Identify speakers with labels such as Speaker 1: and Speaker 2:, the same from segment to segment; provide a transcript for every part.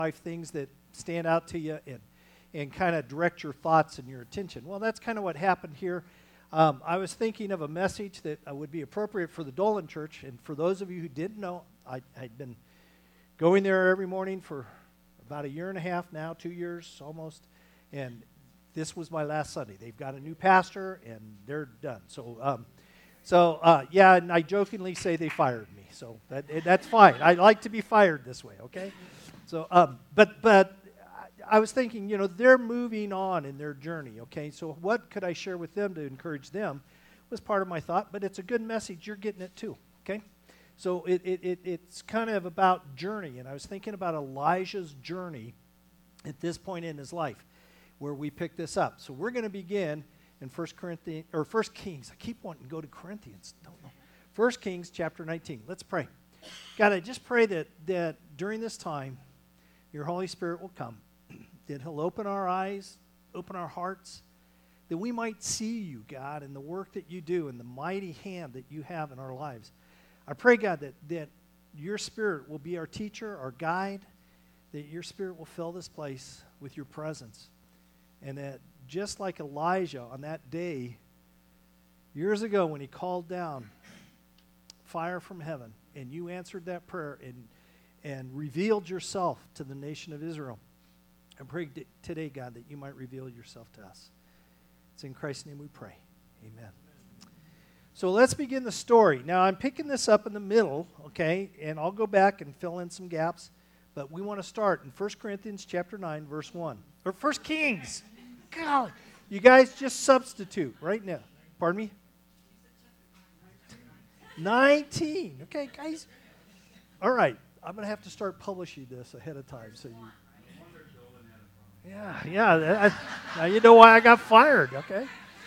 Speaker 1: life things that stand out to you and kind of direct your thoughts and your attention. Well, that's kind of what happened here. I was thinking of a message that would be appropriate for the Dolan Church, and for those of you who didn't know, I'd been going there every morning for about a year and a half now, 2 years almost, and this was my last Sunday. They've got a new pastor, and they're done. Yeah, and I jokingly say they fired me, so that's fine. I like to be fired this way, okay? So, but I was thinking, they're moving on in their journey, okay? So what could I share with them to encourage them was part of my thought, but it's a good message. You're getting it too, okay? So it's kind of about journey, and I was thinking about Elijah's journey at this point in his life where we pick this up. So we're going to begin in 1 Kings. I keep wanting to go to Corinthians. Don't know. 1 Kings chapter 19. Let's pray. God, I just pray that during this time, your Holy Spirit will come, that he'll open our eyes, open our hearts, that we might see you, God, and the work that you do and the mighty hand that you have in our lives. I pray, God, that your Spirit will be our teacher, our guide, that your Spirit will fill this place with your presence, and that just like Elijah on that day, years ago when he called down fire from heaven, and you answered that prayer and revealed yourself to the nation of Israel, I pray today, God, that you might reveal yourself to us. It's in Christ's name we pray. Amen. So let's begin the story. Now, I'm picking this up in the middle, okay, and I'll go back and fill in some gaps, but we want to start in 1 Corinthians chapter 9, verse 1. Or 1 Kings. God, you guys just substitute right now. Pardon me? 19. Okay, guys. All right. I'm going to have to start publishing this ahead of time. So you. Yeah. Now you know why I got fired, okay?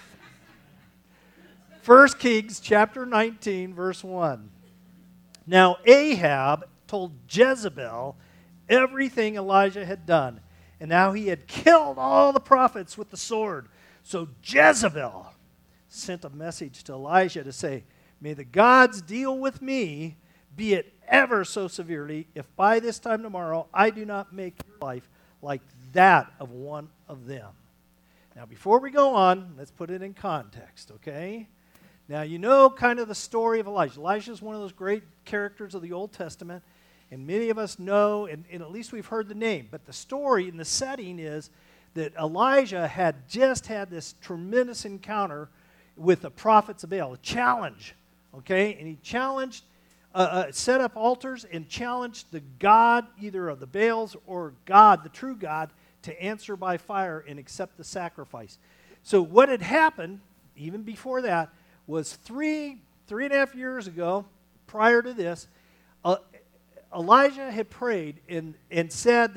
Speaker 1: 1 Kings chapter 19, verse 1. Now Ahab told Jezebel everything Elijah had done, and how he had killed all the prophets with the sword. So Jezebel sent a message to Elijah to say, "May the gods deal with me, be it ever so severely, if by this time tomorrow I do not make your life like that of one of them." Now, before we go on, let's put it in context, okay? Now, you know kind of the story of Elijah. Elijah is one of those great characters of the Old Testament, and many of us know, and at least we've heard the name, but the story and the setting is that Elijah had just had this tremendous encounter with the prophets of Baal, a challenge, okay? And he challenged, set up altars and challenged the god, either of the Baals or God, the true God, to answer by fire and accept the sacrifice. So what had happened, even before that, was three and a half years ago, prior to this, Elijah had prayed and said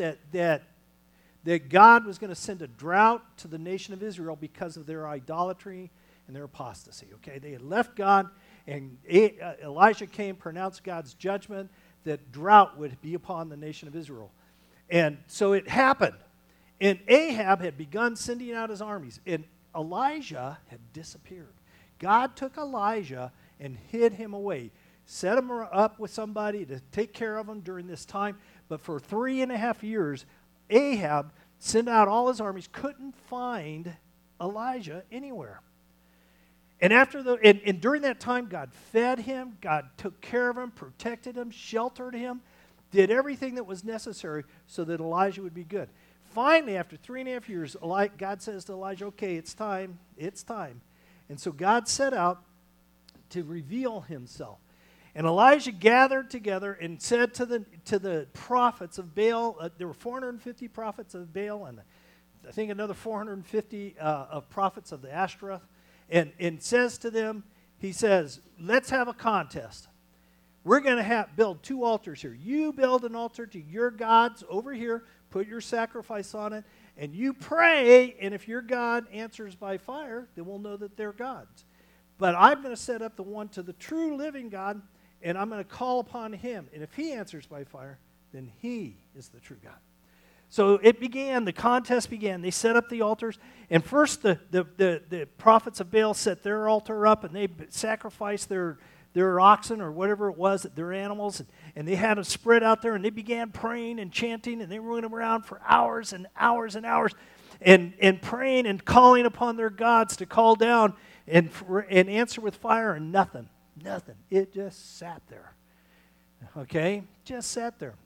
Speaker 1: that God was going to send a drought to the nation of Israel because of their idolatry and their apostasy. Okay, they had left God, and Elijah came, pronounced God's judgment that drought would be upon the nation of Israel. And so it happened. And Ahab had begun sending out his armies, and Elijah had disappeared. God took Elijah and hid him away, set him up with somebody to take care of him during this time. But for 3.5 years, Ahab sent out all his armies, couldn't find Elijah anywhere. And and during that time, God fed him, God took care of him, protected him, sheltered him, did everything that was necessary so that Elijah would be good. Finally, after 3.5 years, God says to Elijah, "Okay, it's time. And so God set out to reveal himself. And Elijah gathered together and said to the prophets of Baal, there were 450 prophets of Baal, and I think another 450 of prophets of the Ashtoreth, and says to them, he says, "Let's have a contest. We're going to build 2 altars here. You build an altar to your gods over here, put your sacrifice on it, and you pray, and if your God answers by fire, then we'll know that they're gods. But I'm going to set up the one to the true living God, and I'm going to call upon him. And if he answers by fire, then he is the true God." So the contest began. They set up the altars, and first the prophets of Baal set their altar up, and they sacrificed their their oxen or whatever it was, their animals, and they had them spread out there, and they began praying and chanting, and they went around for hours and hours and hours, and praying and calling upon their gods to call down and answer with fire, and nothing. It just sat there. Okay? Just sat there.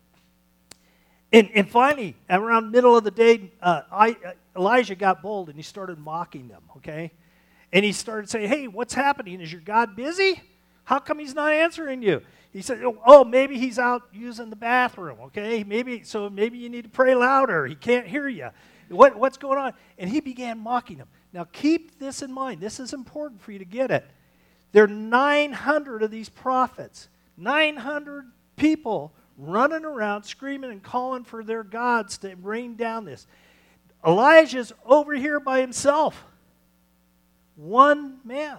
Speaker 1: And finally, around middle of the day, Elijah got bold, and he started mocking them, okay? And he started saying, hey, what's happening? Is your God busy? How come he's not answering you? He said, oh, maybe he's out using the bathroom, okay? Maybe you need to pray louder. He can't hear you. What's going on? And he began mocking them. Now, keep this in mind. This is important for you to get it. There are 900 of these prophets, 900 people running around screaming and calling for their gods to rain down this. Elijah's over here by himself. One man.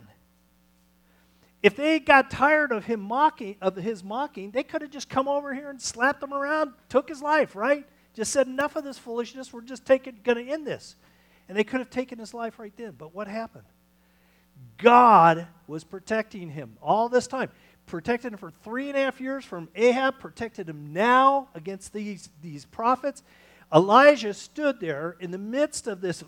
Speaker 1: If they got tired of his mocking, they could have just come over here and slapped him around, took his life, right? Just said, enough of this foolishness, we're just going to end this. And they could have taken his life right then. But what happened? God was protecting him all this time. Protected him for 3.5 years from Ahab, protected him now against these prophets. Elijah stood there in the midst of this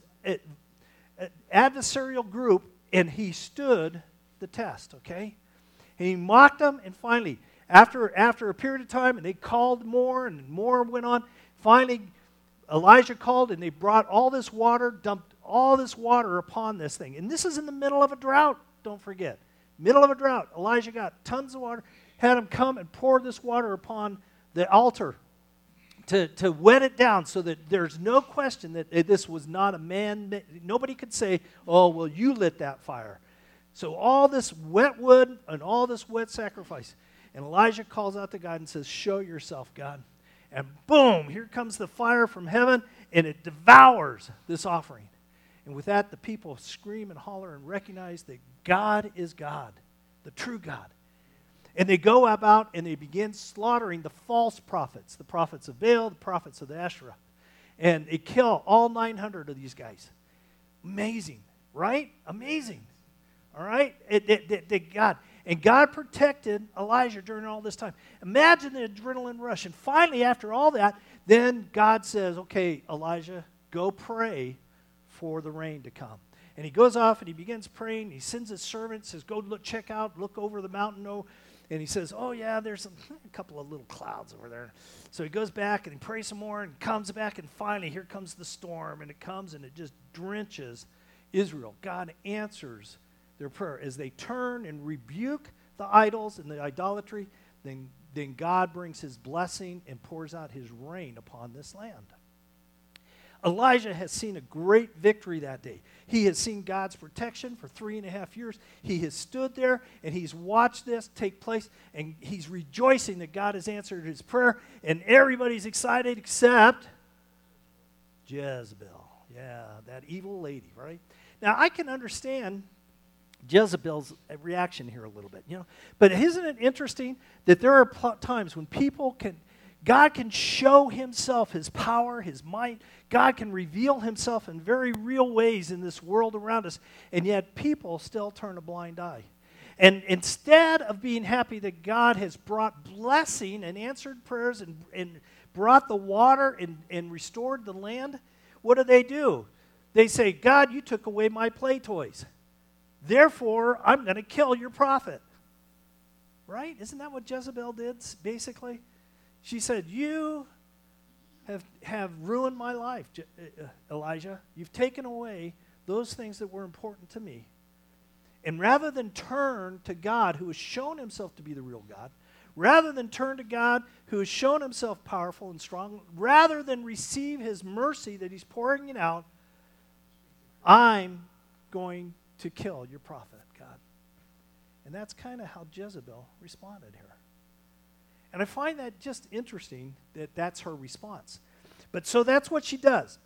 Speaker 1: adversarial group, and he stood the test, okay? And he mocked them, and finally, after a period of time, and they called more, and more went on, finally, Elijah called, and they brought all this water, dumped all this water upon this thing. And this is in the middle of a drought, don't forget. Middle of a drought. Elijah got tons of water, had him come and pour this water upon the altar to wet it down so that there's no question that this was not a man. Nobody could say, oh, well, you lit that fire. So all this wet wood and all this wet sacrifice. And Elijah calls out to God and says, show yourself, God. And boom, here comes the fire from heaven, and it devours this offering. And with that, the people scream and holler and recognize that God is God, the true God. And they go about and they begin slaughtering the false prophets, the prophets of Baal, the prophets of the Asherah. And they kill all 900 of these guys. Amazing, right? Amazing. All right? And God protected Elijah during all this time. Imagine the adrenaline rush. And finally, after all that, then God says, okay, Elijah, go pray for the rain to come. And he goes off and he begins praying. He sends his servant, says, go look over the mountain. And he says, oh, yeah, there's a couple of little clouds over there. So he goes back and he prays some more and comes back. And finally, here comes the storm. And it comes and it just drenches Israel. God answers their prayer. As they turn and rebuke the idols and the idolatry, then God brings his blessing and pours out his rain upon this land. Elijah has seen a great victory that day. He has seen God's protection for 3.5 years. He has stood there and he's watched this take place, and he's rejoicing that God has answered his prayer, and everybody's excited except Jezebel. Yeah, that evil lady, right? Now, I can understand Jezebel's reaction here a little bit, but isn't it interesting that there are times when God can show himself, his power, his might. God can reveal himself in very real ways in this world around us, and yet people still turn a blind eye. And instead of being happy that God has brought blessing and answered prayers and brought the water and restored the land, what do? They say, God, you took away my play toys. Therefore, I'm going to kill your prophet. Right? Isn't that what Jezebel did, basically? She said, you have ruined my life, Elijah. You've taken away those things that were important to me. And rather than turn to God, who has shown himself to be the real God, rather than turn to God, who has shown himself powerful and strong, rather than receive his mercy that he's pouring it out, I'm going to kill your prophet, God. And that's kind of how Jezebel responded here. And I find that just interesting that that's her response. But so that's what she does.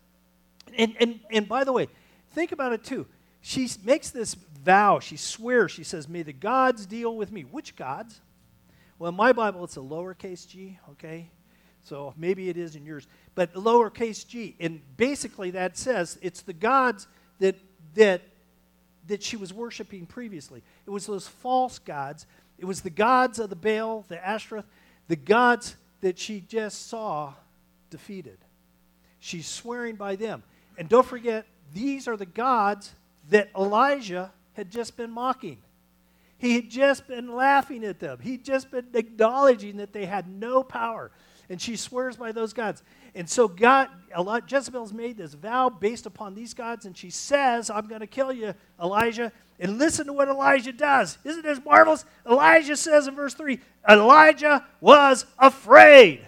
Speaker 1: And by the way, think about it too. She makes this vow. She swears. She says, may the gods deal with me. Which gods? Well, in my Bible, it's a lowercase g, okay? So maybe it is in yours. But lowercase g. And basically that says it's the gods that she was worshiping previously. It was those false gods It was the gods of the Baal, the Ashtoreth, the gods that she just saw defeated. She's swearing by them. And don't forget, these are the gods that Elijah had just been mocking. He had just been laughing at them. He'd just been acknowledging that they had no power. And she swears by those gods. And so Jezebel's made this vow based upon these gods, and she says, I'm going to kill you, Elijah. And listen to what Elijah does. Isn't this marvelous? Elijah says in verse 3, Elijah was afraid.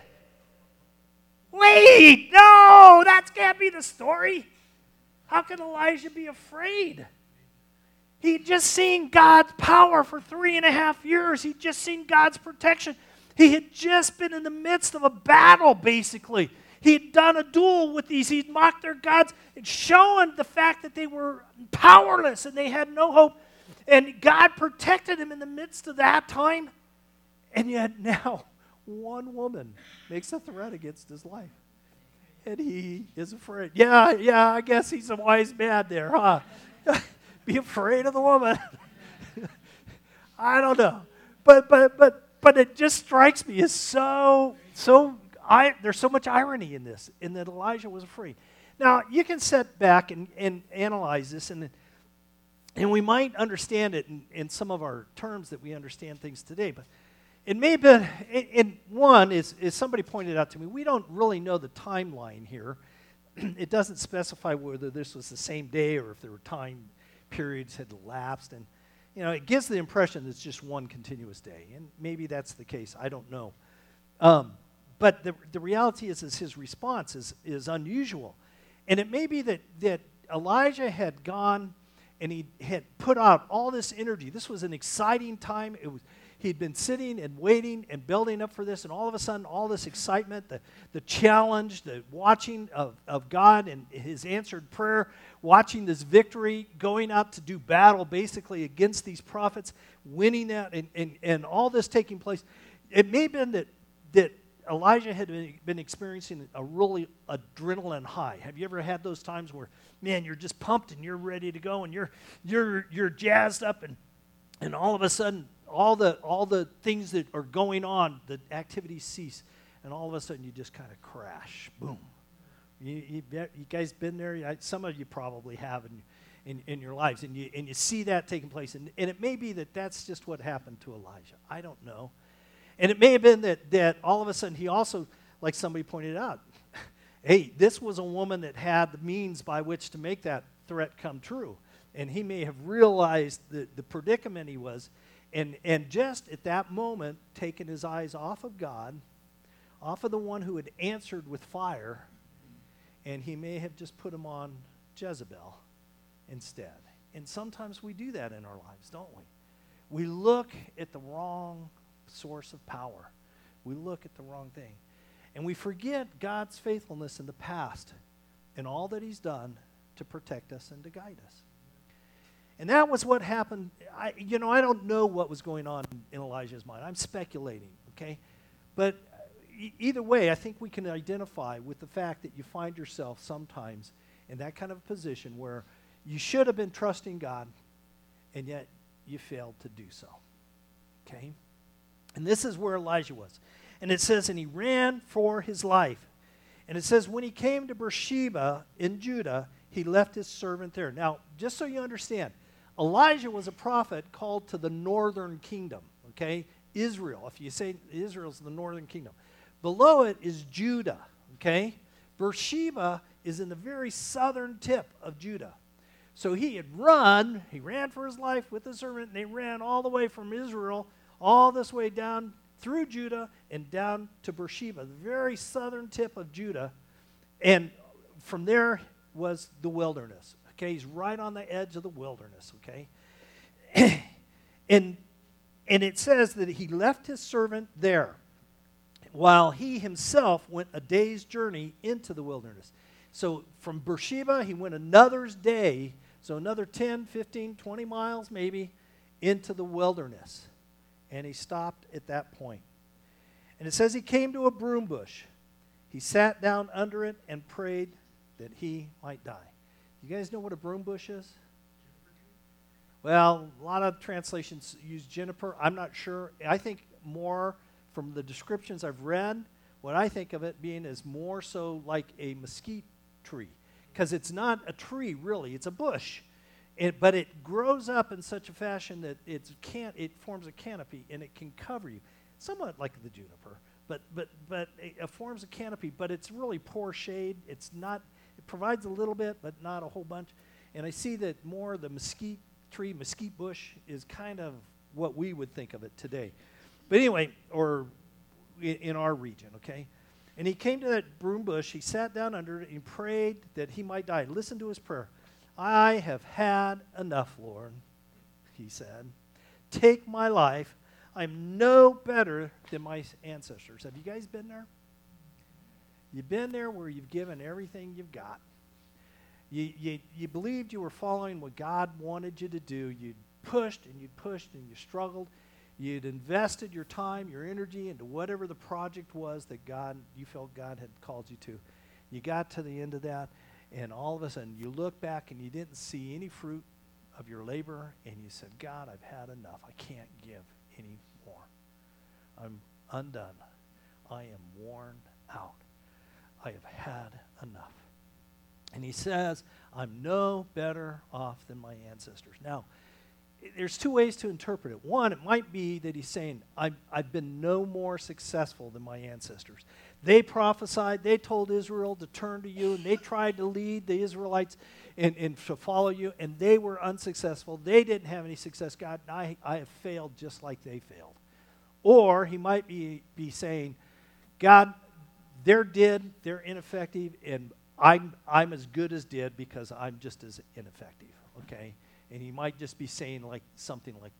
Speaker 1: Wait, no, that can't be the story. How can Elijah be afraid? He'd just seen God's power for 3.5 years. He'd just seen God's protection. He had just been in the midst of a battle, basically. He'd done a duel with these. He'd mocked their gods, and showing the fact that they were powerless and they had no hope. And God protected him in the midst of that time. And yet now, one woman makes a threat against his life. And he is afraid. Yeah, I guess he's a wise man there, huh? Be afraid of the woman. I don't know. But it just strikes me as there's so much irony in this, in that Elijah was afraid. Now, you can sit back and analyze this, and we might understand it in some of our terms that we understand things today, but it may have been, in one, is somebody pointed out to me, we don't really know the timeline here. It doesn't specify whether this was the same day or if there were time periods had elapsed, and it gives the impression that it's just one continuous day, and maybe that's the case. I don't know. But the reality is his response is unusual. And it may be that Elijah had gone and he had put out all this energy. This was an exciting time. He'd been sitting and waiting and building up for this, and all of a sudden, all this excitement, the challenge, the watching of God and his answered prayer, watching this victory, going out to do battle basically against these prophets, winning that, and all this taking place. It may have been that Elijah had been experiencing a really adrenaline high. Have you ever had those times where, man, you're just pumped and you're ready to go and you're jazzed up, and all of a sudden all the things that are going on, the activities cease, and all of a sudden you just kind of crash, boom. You guys been there? Some of you probably have in your lives, and you see that taking place, and it may be that that's just what happened to Elijah. I don't know. And it may have been that all of a sudden he also, like somebody pointed out, hey, this was a woman that had the means by which to make that threat come true. And he may have realized the predicament he was, and just at that moment taken his eyes off of God, off of the one who had answered with fire, and he may have just put him on Jezebel instead. And sometimes we do that in our lives, don't we? We look at the wrong source of power. We look at the wrong thing. And we forget God's faithfulness in the past and all that he's done to protect us and to guide us. And that was what happened. I don't know what was going on in Elijah's mind. I'm speculating, okay? But either way, I think we can identify with the fact that you find yourself sometimes in that kind of position where you should have been trusting God, and yet you failed to do so, okay? And this is where Elijah was. And it says, and he ran for his life. And it says, when he came to Beersheba in Judah, he left his servant there. Now, just so you understand, Elijah was a prophet called to the northern kingdom, okay? Israel. If you say Israel's the northern kingdom. Below it is Judah, okay? Beersheba is in the very southern tip of Judah. So he ran for his life with his servant, and they ran all the way from Israel all this way down through Judah and down to Beersheba, the very southern tip of Judah. And from there was the wilderness. Okay, he's right on the edge of the wilderness, okay? and it says that he left his servant there while he himself went a day's journey into the wilderness. So from Beersheba, he went another's day, so another 10, 15, 20 miles maybe, into the wilderness. And he stopped at that point. And it says he came to a broom bush. He sat down under it and prayed that he might die. You guys know what a broom bush is? Well, a lot of translations use juniper. I'm not sure. I think more from the descriptions I've read, what I think of it being is more so like a mesquite tree. Because it's not a tree, really. It's a bush. But it grows up in such a fashion that it forms a canopy, and it can cover you. Somewhat like the juniper. But it forms a canopy, but it's really poor shade. It provides a little bit, but not a whole bunch. And I see that more the mesquite bush is kind of what we would think of it today. But anyway, or in our region, okay? And he came to that broom bush, he sat down under it, and prayed that he might die. Listen to his prayer. I have had enough, Lord, he said. Take my life. I'm no better than my ancestors. Have you guys been there? You've been there where you've given everything you've got. You believed you were following what God wanted you to do. You'd pushed and you struggled. You'd invested your time, your energy into whatever the project was that you felt God had called you to. You got to the end of that, and all of a sudden you look back and you didn't see any fruit of your labor, and you said, God, I've had enough. I can't give any more. I'm undone. I am worn out. I have had enough. And he says, I'm no better off than my ancestors. Now, there's two ways to interpret it. One, it might be that he's saying, I've been no more successful than my ancestors. They prophesied, they told Israel to turn to you, and they tried to lead the Israelites and to follow you, and they were unsuccessful. They didn't have any success. God, I have failed just like they failed. Or he might be saying, God, they're dead, they're ineffective, and I'm as good as dead because I'm just as ineffective, okay? And he might just be saying something like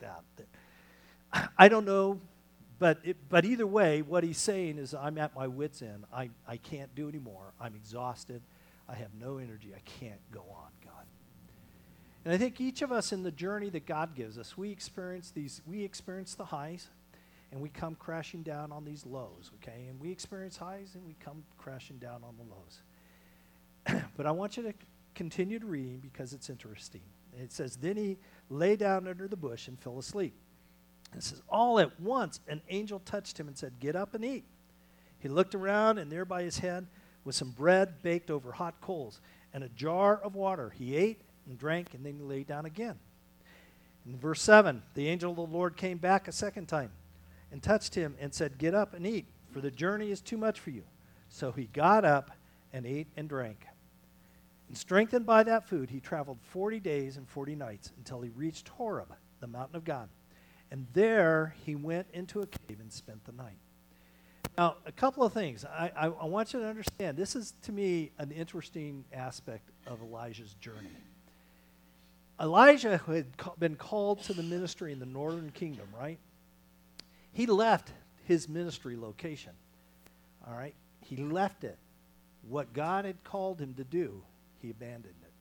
Speaker 1: that. I don't know, but either way, what he's saying is I'm at my wit's end. I can't do anymore. I'm exhausted. I have no energy. I can't go on, God. And I think each of us in the journey that God gives us, we experience the highs, and we come crashing down on these lows, okay? And we experience highs, and we come crashing down on the lows. But I want you to continue to read because it's interesting. It says, then he lay down under the bush and fell asleep. It says, all at once an angel touched him and said, get up and eat. He looked around, and there by his head was some bread baked over hot coals and a jar of water. He ate and drank, and then he lay down again. In verse 7, the angel of the Lord came back a second time and touched him and said, get up and eat, for the journey is too much for you. So he got up and ate and drank. And strengthened by that food, he traveled 40 days and 40 nights until he reached Horeb, the mountain of God. And there he went into a cave and spent the night. Now, a couple of things. I want you to understand, this is, to me, an interesting aspect of Elijah's journey. Elijah had been called to the ministry in the northern kingdom, right? He left his ministry location, all right? He left it. What God had called him to do, he abandoned it.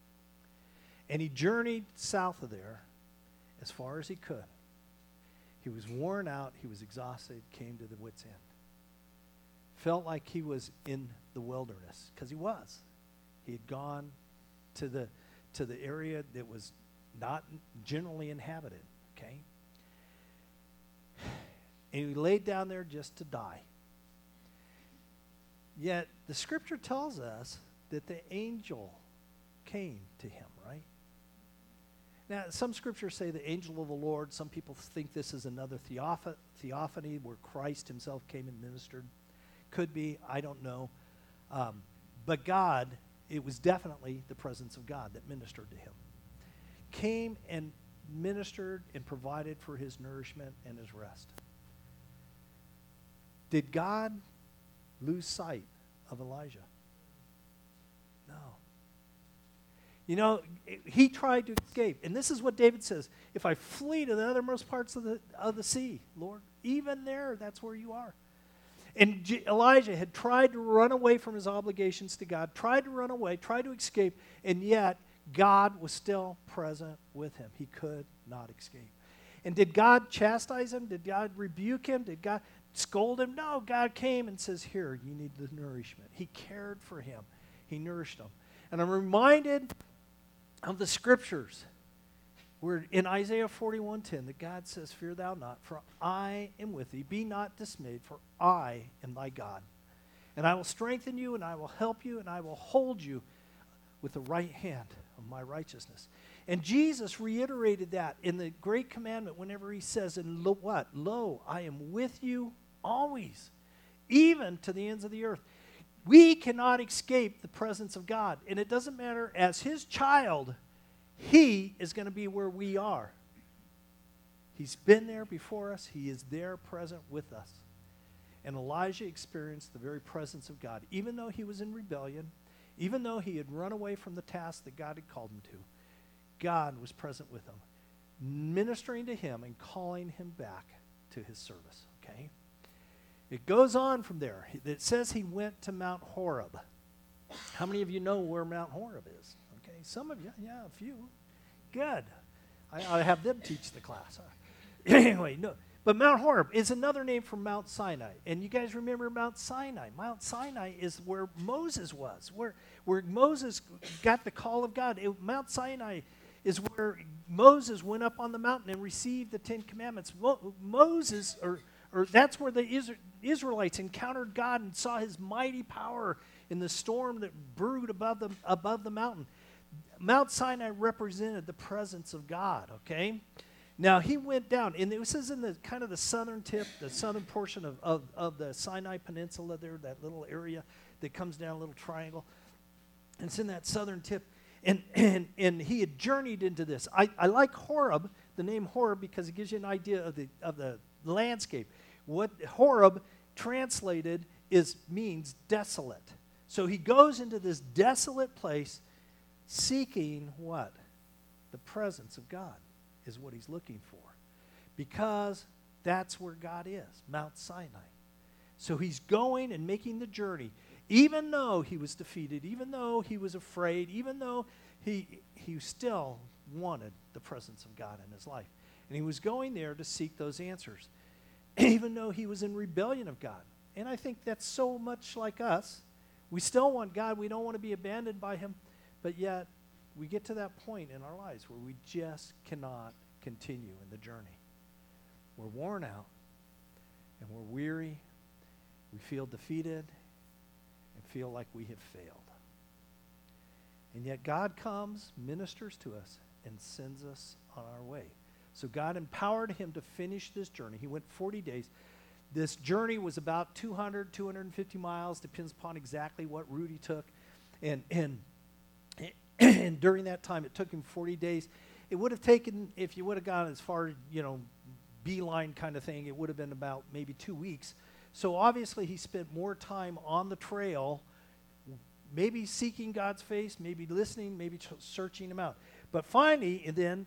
Speaker 1: And he journeyed south of there as far as he could. He was worn out. He was exhausted, came to the wit's end. Felt like he was in the wilderness, because he was. He had gone to the area that was not generally inhabited, okay? And he laid down there just to die. Yet the scripture tells us that the angel came to him, right? Now, some scriptures say the angel of the Lord. Some people think this is another theophany where Christ himself came and ministered. Could be, I don't know. But God, it was definitely the presence of God that ministered to him. Came and ministered and provided for his nourishment and his rest. Did God lose sight of Elijah? No. You know, he tried to escape. And this is what David says, if I flee to the uttermost parts of the sea, Lord, even there, that's where you are. And Elijah had tried to run away from his obligations to God, tried to run away, tried to escape, and yet God was still present with him. He could not escape. And did God chastise him? Did God rebuke him? Did God scold him? No, God came and says, here, you need the nourishment. He cared for him. He nourished him. And I'm reminded of the scriptures We're in Isaiah 41:10 that God says, "Fear thou not, for I am with thee. Be not dismayed, for I am thy God. And I will strengthen you, and I will help you, and I will hold you with the right hand of my righteousness." And Jesus reiterated that in the great commandment whenever he says, "And what? Lo, I am with you always, even to the ends of the earth." We cannot escape the presence of God. And it doesn't matter, as his child, he is going to be where we are. He's been there before us. He is there present with us. And Elijah experienced the very presence of God. Even though he was in rebellion, even though he had run away from the task that God had called him to, God was present with him, ministering to him and calling him back to his service. Okay? It goes on from there. It says he went to Mount Horeb. How many of you know where Mount Horeb is? Okay, some of you, yeah, a few. Good. I have them teach the class. Anyway, no. But Mount Horeb is another name for Mount Sinai. And you guys remember Mount Sinai. Mount Sinai is where Moses was, where Moses got the call of God. Mount Sinai is where Moses went up on the mountain and received the Ten Commandments. Moses, or that's where the Israelites encountered God and saw his mighty power in the storm that brewed above the mountain. Mount Sinai represented the presence of God, okay? Now, he went down, and it says in the kind of the southern tip, the southern portion of the Sinai Peninsula there, that little area that comes down, a little triangle. And it's in that southern tip. And he had journeyed into this. I like Horeb, the name Horeb, because it gives you an idea of the landscape. What Horeb translated means desolate. So he goes into this desolate place seeking what? The presence of God is what he's looking for. Because that's where God is, Mount Sinai. So he's going and making the journey, even though he was defeated, even though he was afraid, even though he still wanted the presence of God in his life. And he was going there to seek those answers, even though he was in rebellion of God. And I think that's so much like us. We still want God. We don't want to be abandoned by him. But yet, we get to that point in our lives where we just cannot continue in the journey. We're worn out, and we're weary. We feel defeated and feel like we have failed. And yet God comes, ministers to us, and sends us on our way. So God empowered him to finish this journey. He went 40 days. This journey was about 250 miles, depends upon exactly what route he took. And during that time, it took him 40 days. It would have taken, if you would have gone as far, beeline kind of thing, it would have been about maybe 2 weeks. So obviously he spent more time on the trail, maybe seeking God's face, maybe listening, maybe searching him out. But finally, and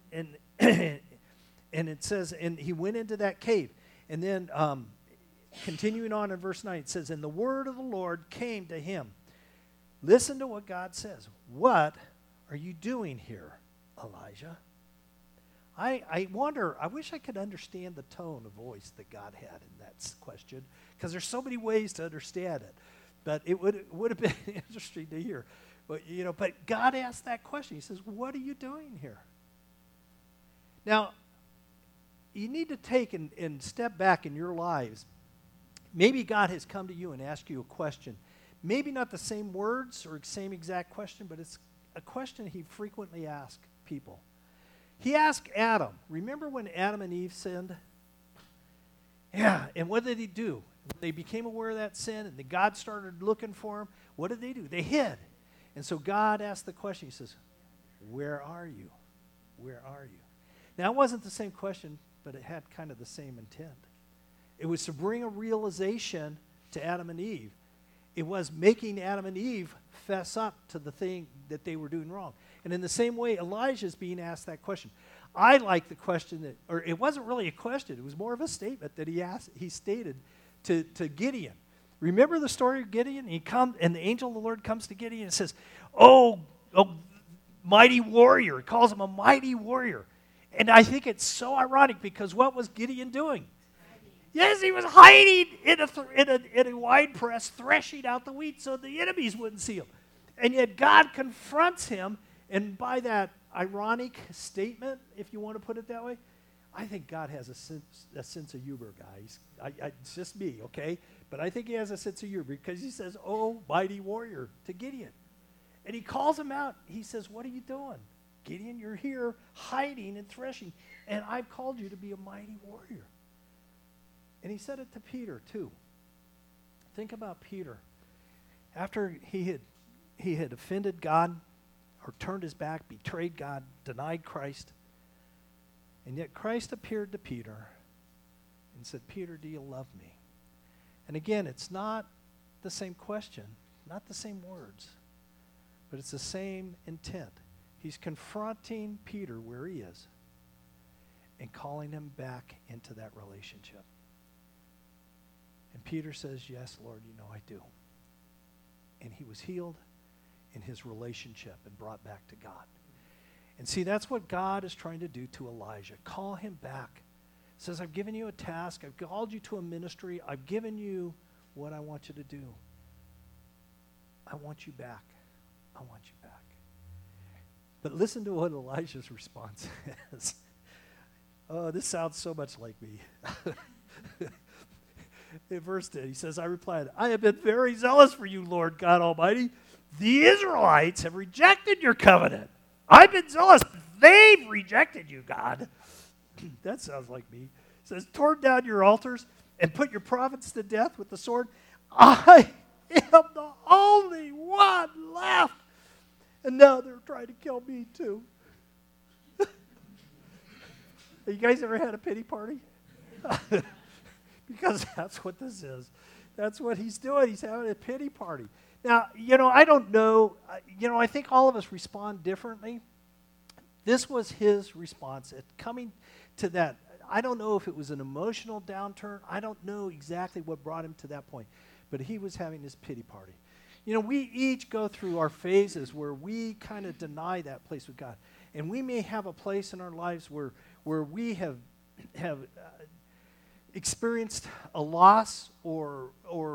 Speaker 1: it says, and he went into that cave. And then continuing on in verse 9, it says, "And the word of the Lord came to him." Listen to what God says. "What are you doing here, Elijah?" I wonder, I wish I could understand the tone of voice that God had in that question, because there's so many ways to understand it. But it would have been interesting to hear. But God asked that question. He says, "What are you doing here?" Now, you need to take and step back in your lives. Maybe God has come to you and asked you a question. Maybe not the same words or same exact question, but it's a question he frequently asked people. He asked Adam. Remember when Adam and Eve sinned? Yeah, and what did he do? They became aware of that sin, and God started looking for them. What did they do? They hid. And so God asked the question. He says, "Where are you? Where are you?" Now, it wasn't the same question, but it had kind of the same intent. It was to bring a realization to Adam and Eve. It was making Adam and Eve fess up to the thing that they were doing wrong. And in the same way, Elijah's being asked that question. I like the question or it wasn't really a question, it was more of a statement that he stated to Gideon. Remember the story of Gideon? And the angel of the Lord comes to Gideon and says, oh, mighty warrior. He calls him a mighty warrior. And I think it's so ironic, because what was Gideon doing? Yes, he was hiding in a wine press, threshing out the wheat so the enemies wouldn't see him. And yet God confronts him, and by that ironic statement, if you want to put it that way. I think God has a sense of humor, guys. It's just me, okay? But I think he has a sense of humor because he says, "Oh, mighty warrior," to Gideon. And he calls him out. He says, "What are you doing? Gideon, you're here hiding and threshing, and I've called you to be a mighty warrior." And he said it to Peter, too. Think about Peter. After he had offended God or turned his back, betrayed God, denied Christ, and yet Christ appeared to Peter and said, "Peter, do you love me?" And again, it's not the same question, not the same words, but it's the same intent. He's confronting Peter where he is and calling him back into that relationship. And Peter says, "Yes, Lord, you know I do." And he was healed in his relationship and brought back to God. And see, that's what God is trying to do to Elijah. Call him back. He says, "I've given you a task. I've called you to a ministry. I've given you what I want you to do. I want you back. I want you back." But listen to what Elijah's response is. Oh, this sounds so much like me. In verse 10, he says, "I replied, I have been very zealous for you, Lord God Almighty. The Israelites have rejected your covenant. I've been zealous. They've rejected you, God." That sounds like me. He says, "Torn down your altars and put your prophets to death with the sword. I am the only one left. And now they're trying to kill me too." Have you guys ever had a pity party? Because that's what this is. That's what he's doing. He's having a pity party. Now, I don't know. I think all of us respond differently. This was his response at coming to that. I don't know if it was an emotional downturn. I don't know exactly what brought him to that point. But he was having this pity party. We each go through our phases where we kind of deny that place with God. And we may have a place in our lives where we have experienced a loss or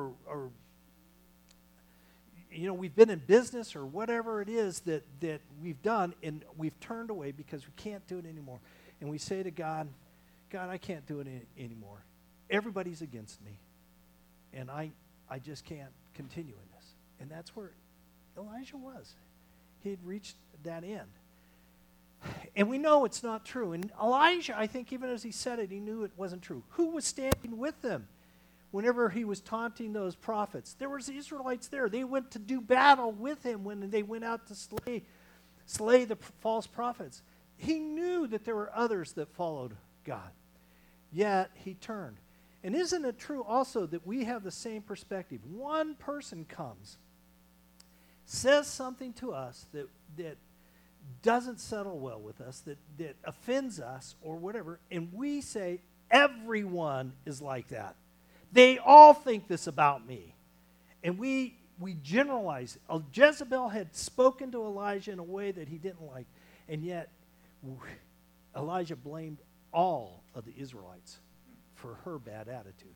Speaker 1: we've been in business or whatever it is that we've done, and we've turned away because we can't do it anymore. And we say to God, "God, I can't do it anymore. Everybody's against me, and I just can't continue in this." And that's where Elijah was. He had reached that end. And we know it's not true. And Elijah, I think even as he said it, he knew it wasn't true. Who was standing with them whenever he was taunting those prophets? There was the Israelites there. They went to do battle with him when they went out to slay the false prophets. He knew that there were others that followed God. Yet he turned. And isn't it true also that we have the same perspective? One person comes, says something to us that doesn't settle well with us, that offends us or whatever, and we say, "Everyone is like that. They all think this about me." And we generalize. Jezebel had spoken to Elijah in a way that he didn't like, and yet Elijah blamed all of the Israelites for her bad attitude.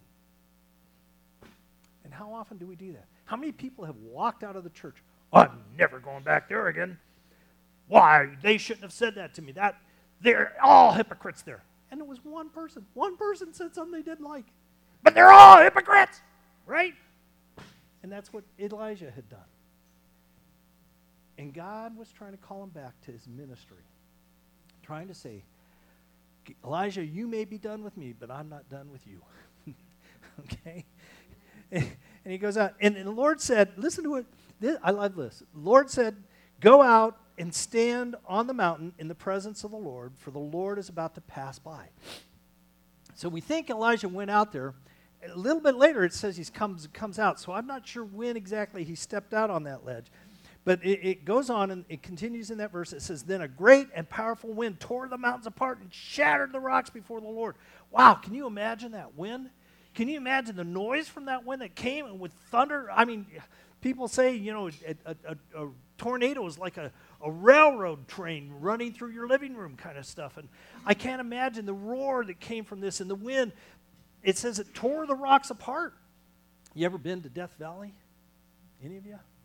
Speaker 1: And how often do we do that? How many people have walked out of the church? "I'm never going back there again. Why, they shouldn't have said that to me. They're all hypocrites there." And it was one person. One person said something they didn't like. "But they're all hypocrites," right? And that's what Elijah had done. And God was trying to call him back to his ministry, trying to say, "Elijah, you may be done with me, but I'm not done with you." Okay? And he goes out. And the Lord said, listen to it. I love this. The Lord said, "Go out and stand on the mountain in the presence of the Lord, for the Lord is about to pass by." So we think Elijah went out there. A little bit later, it says he comes out. So I'm not sure when exactly he stepped out on that ledge. But it goes on, and it continues in that verse. It says, "Then a great and powerful wind tore the mountains apart and shattered the rocks before the Lord." Wow, can you imagine that wind? Can you imagine the noise from that wind that came and with thunder? I mean, people say, a tornado is like a railroad train running through your living room kind of stuff. And I can't imagine the roar that came from this and the wind. It says it tore the rocks apart. You ever been to Death Valley? Any of you?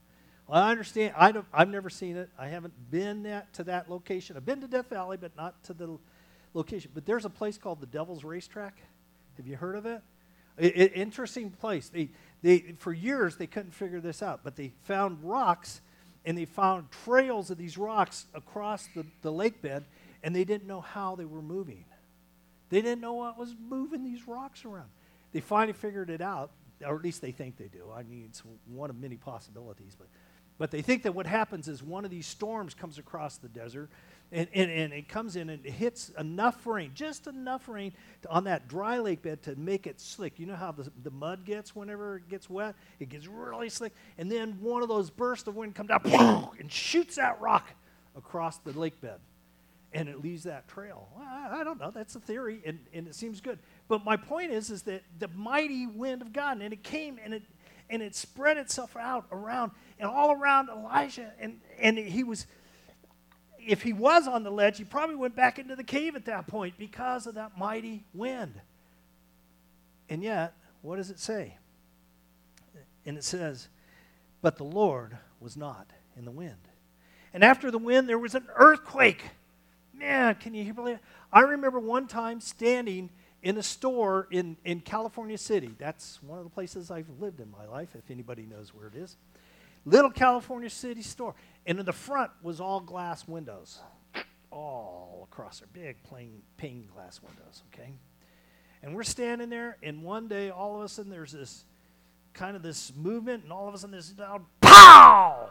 Speaker 1: Well, I understand. I've never seen it. I haven't been to that location. I've been to Death Valley, but not to the location. But there's a place called the Devil's Racetrack. Have you heard of it? Interesting place. They for years they couldn't figure this out, but they found rocks, and they found trails of these rocks across the lake bed, and they didn't know how they were moving. They didn't know what was moving these rocks around. They finally figured it out, or at least they think they do. I mean, it's one of many possibilities, but they think that what happens is one of these storms comes across the desert, and it comes in and it hits enough rain, just enough rain on that dry lake bed to make it slick. You know how the mud gets whenever it gets wet? It gets really slick. And then one of those bursts of wind comes down and shoots that rock across the lake bed. And it leaves that trail. Well, I don't know. That's a theory, and it seems good. But my point is that the mighty wind of God, and it came, and it spread itself out around, and all around Elijah. And he was, if he was on the ledge, he probably went back into the cave at that point because of that mighty wind. And yet, what does it say? And it says, but the Lord was not in the wind. And after the wind, there was an earthquake. Man, can you believe it? I remember one time standing in a store in California City. That's one of the places I've lived in my life, if anybody knows where it is. Little California City store. And in the front was all glass windows. All across there. Big pane glass windows, okay? And we're standing there, and one day, all of a sudden, there's this kind of this movement, and all of a sudden, this loud pow!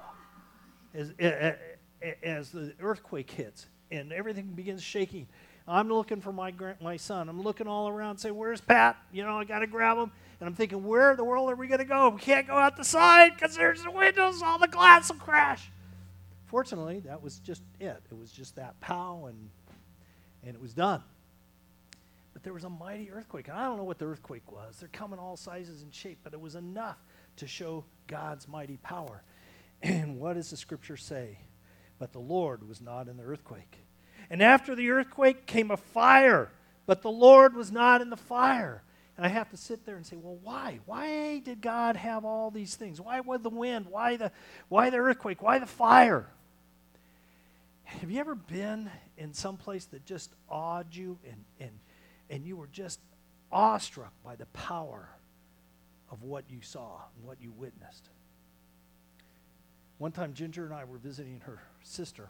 Speaker 1: As the earthquake hits. And everything begins shaking. I'm looking for my son. I'm looking all around, saying, "Where's Pat? You know, I got to grab him." And I'm thinking, where in the world are we going to go? We can't go out the side because there's the windows. All the glass will crash. Fortunately, that was just it. It was just that pow, and it was done. But there was a mighty earthquake. And I don't know what the earthquake was. They're coming all sizes and shape, but it was enough to show God's mighty power. And what does the scripture say? But the Lord was not in the earthquake. And after the earthquake came a fire, but the Lord was not in the fire. And I have to sit there and say, well, why? Why did God have all these things? Why was the wind? Why the earthquake? Why the fire? Have you ever been in some place that just awed you and you were just awestruck by the power of what you saw and what you witnessed? One time, Ginger and I were visiting her sister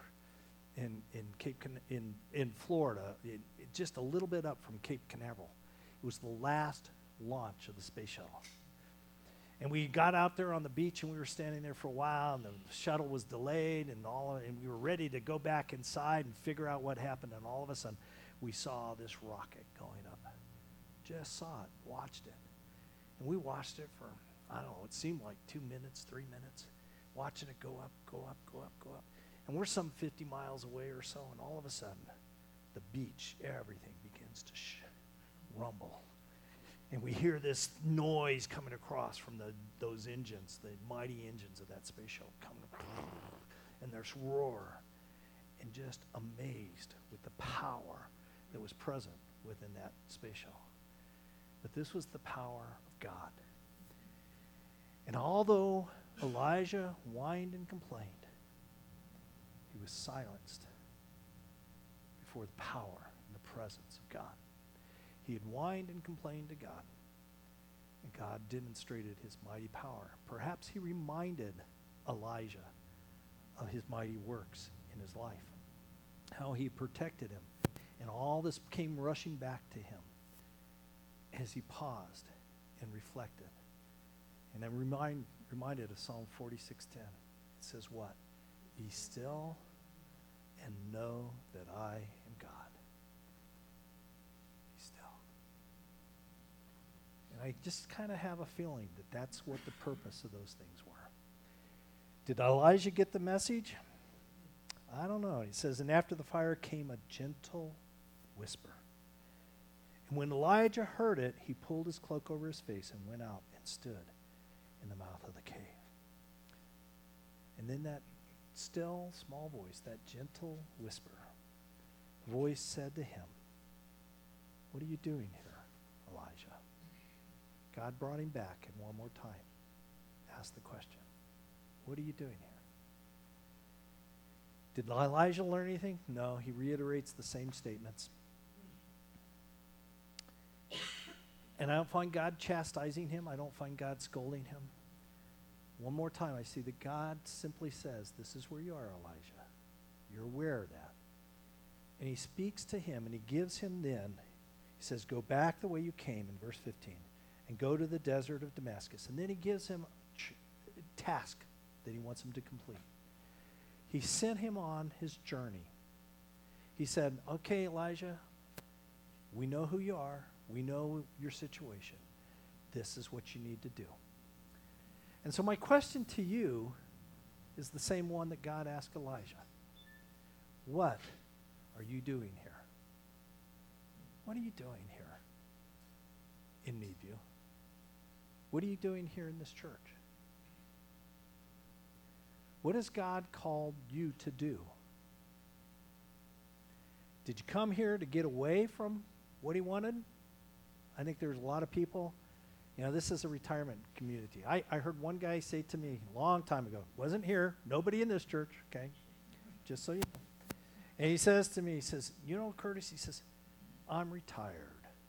Speaker 1: in Florida, just a little bit up from Cape Canaveral. It was the last launch of the space shuttle. And we got out there on the beach, and we were standing there for a while, and the shuttle was delayed, and we were ready to go back inside and figure out what happened, and all of a sudden, we saw this rocket going up. Just saw it, watched it. And we watched it for, I don't know, it seemed like 2 minutes, 3 minutes. Watching it go up, go up, go up, go up. And we're some 50 miles away or so, and all of a sudden, the beach, everything begins to rumble. And we hear this noise coming across from those engines, the mighty engines of that space shuttle coming up. And there's roar. And just amazed with the power that was present within that space shuttle. But this was the power of God. And although Elijah whined and complained, he was silenced before the power and the presence of God. He had whined and complained to God, and God demonstrated his mighty power. Perhaps he reminded Elijah of his mighty works in his life, how he protected him, and all this came rushing back to him as he paused and reflected. And I'm reminded of Psalm 46:10. It says what? Be still and know that I am God. Be still. And I just kind of have a feeling that that's what the purpose of those things were. Did Elijah get the message? I don't know. He says, and after the fire came a gentle whisper. And when Elijah heard it, he pulled his cloak over his face and went out and stood in the mouth of the cave. And then that still, small voice, that gentle whisper, voice said to him, what are you doing here, Elijah? God brought him back, and one more time asked the question, what are you doing here? Did Elijah learn anything? No, he reiterates the same statements. And I don't find God chastising him. I don't find God scolding him. One more time, I see that God simply says, this is where you are, Elijah. You're aware of that. And he speaks to him, and he gives him then, he says, go back the way you came in verse 15, and go to the desert of Damascus. And then he gives him a task that he wants him to complete. He sent him on his journey. He said, okay, Elijah, we know who you are. We know your situation. This is what you need to do. And so my question to you is the same one that God asked Elijah. What are you doing here? What are you doing here in Meadview? What are you doing here in this church? What has God called you to do? Did you come here to get away from what he wanted? I think there's a lot of people, this is a retirement community. I heard one guy say to me a long time ago, wasn't here, nobody in this church, okay, just so you know. And he says to me, he says, Curtis, he says, I'm retired.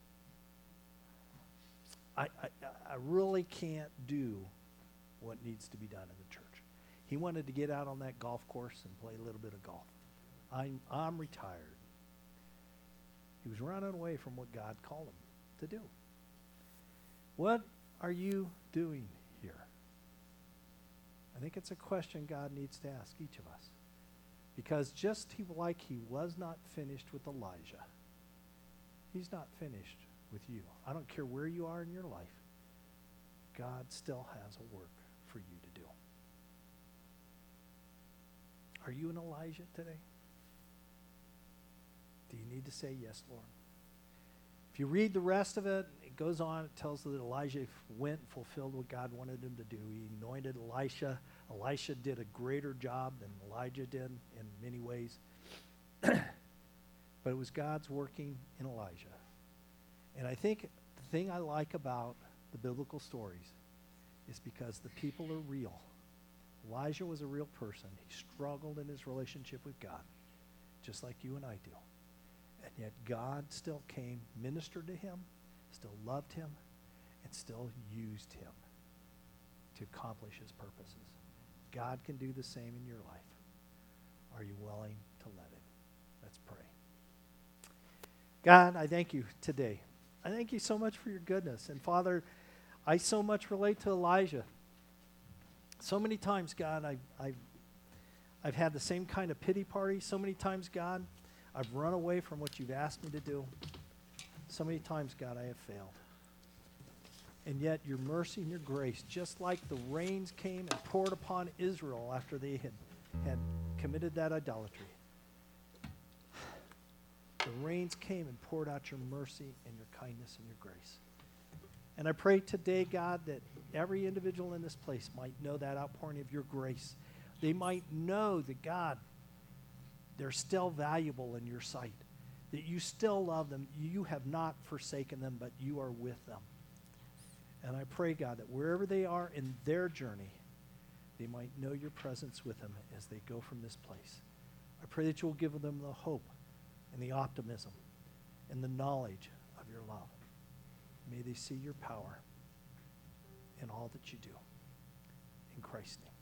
Speaker 1: I really can't do what needs to be done in the church. He wanted to get out on that golf course and play a little bit of golf. I'm retired. He was running away from what God called him to do. What are you doing here? I think it's a question God needs to ask each of us. Because just like he was not finished with Elijah, he's not finished with you. I don't care where you are in your life. God still has a work for you to do. Are you an Elijah today? Do you need to say, yes, Lord? If you read the rest of it, it goes on. It tells that Elijah went and fulfilled what God wanted him to do. He anointed Elisha. Elisha did a greater job than Elijah did in many ways. But it was God's working in Elijah. And I think the thing I like about the biblical stories is because the people are real. Elijah was a real person. He struggled in his relationship with God, just like you and I do. And yet God still came, ministered to him, still loved him, and still used him to accomplish his purposes. God can do the same in your life. Are you willing to let it? Let's pray. God, I thank you today. I thank you so much for your goodness. And Father, I so much relate to Elijah. So many times, God, I've had the same kind of pity party. So many times, God, I've run away from what you've asked me to do. So many times, God, I have failed. And yet your mercy and your grace, just like the rains came and poured upon Israel after they had committed that idolatry, the rains came and poured out your mercy and your kindness and your grace. And I pray today, God, that every individual in this place might know that outpouring of your grace. They might know that, God, they're still valuable in your sight, that you still love them. You have not forsaken them, but you are with them. And I pray, God, that wherever they are in their journey, they might know your presence with them as they go from this place. I pray that you will give them the hope and the optimism and the knowledge of your love. May they see your power in all that you do. In Christ's name.